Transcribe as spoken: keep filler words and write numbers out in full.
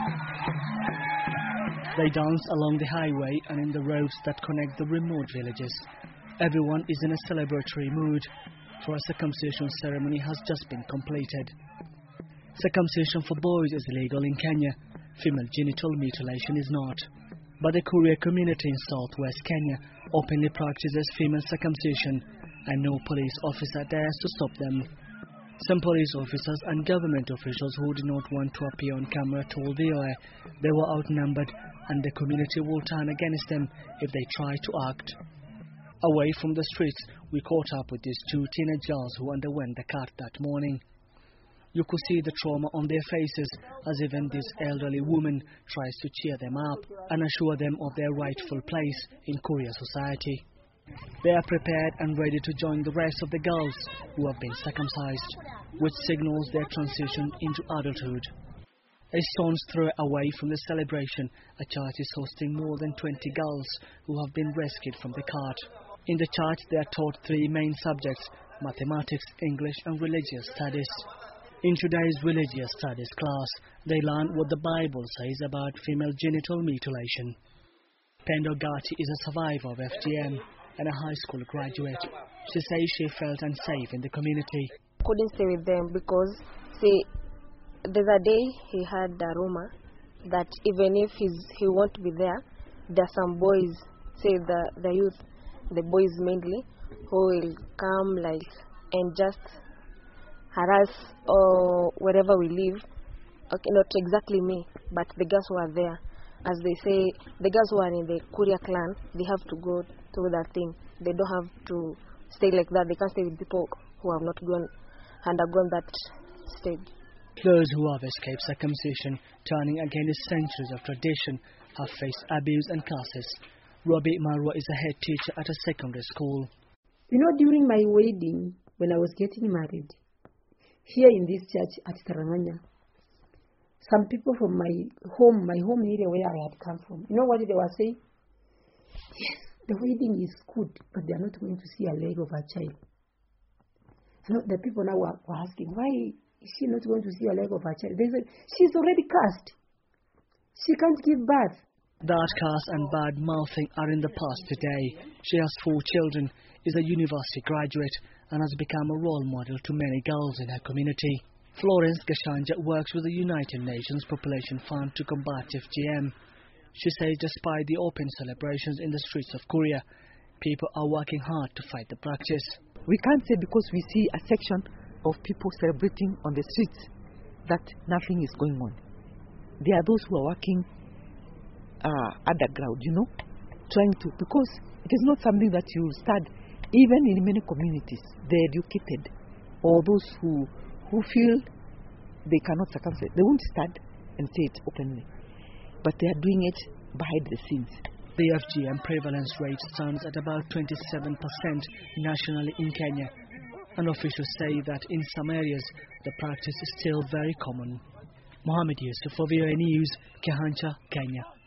They dance along the highway and in the roads that connect the remote villages. Everyone is in a celebratory mood, for a circumcision ceremony has just been completed. Circumcision for boys is illegal in Kenya. Female genital mutilation is not. But the Kuria community in southwest Kenya openly practices female circumcision, and no police officer dares to stop them. Some police officers and government officials who did not want to appear on camera told V O A they were outnumbered and the community will turn against them if they try to act. Away from the streets, we caught up with these two teenage girls who underwent the cut that morning. You could see the trauma on their faces as even this elderly woman tries to cheer them up and assure them of their rightful place in Kuria society. They are prepared and ready to join the rest of the girls who have been circumcised, which signals their transition into adulthood. A stone's throw away from the celebration, a church is hosting more than twenty girls who have been rescued from the cart. In the church, they are taught three main subjects: mathematics, English, and religious studies. In today's religious studies class, they learn what the Bible says about female genital mutilation. Pendo Gati is a survivor of F G M and a high school graduate. She says she felt unsafe in the community. Couldn't stay with them because, see, the other day he had a rumor that even if he's, he won't be there, there are some boys, say the, the youth, the boys mainly, who will come like and just harass or wherever we live. Okay, not exactly me, but the girls who are there. As they say, the girls who are in the Kuria clan, they have to go through that thing. They don't have to stay like that. They can't stay with people who have not gone undergone that stage. Those who have escaped circumcision, turning against centuries of tradition, have faced abuse and curses. Robbie Marwa is a head teacher at a secondary school. You know, during my wedding, when I was getting married, here in this church at Taranganya, some people from my home, my home area where I had come from, you know what they were saying? Yes, the wedding is good, but they are not going to see a leg of a child. You know, the people now were, were asking, why is she not going to see a leg of a child? They said, she's already cast. She can't give birth. That curse and bad mouthing are in the past today. She has four children, is a university graduate, and has become a role model to many girls in her community. Florence Gashanja works with the United Nations Population Fund to combat F G M. She says despite the open celebrations in the streets of Kuria, people are working hard to fight the practice. We can't say because we see a section of people celebrating on the streets that nothing is going on. There are those who are working uh, underground, you know, trying to, because it is not something that you start, even in many communities, the educated or those who who feel they cannot circumcise, they won't stand and say it openly, but they are doing it behind the scenes. The F G M prevalence rate stands at about twenty-seven percent nationally in Kenya, and officials say that in some areas the practice is still very common. Mohamed Yusuf for V O A News, Kehancha, Kenya.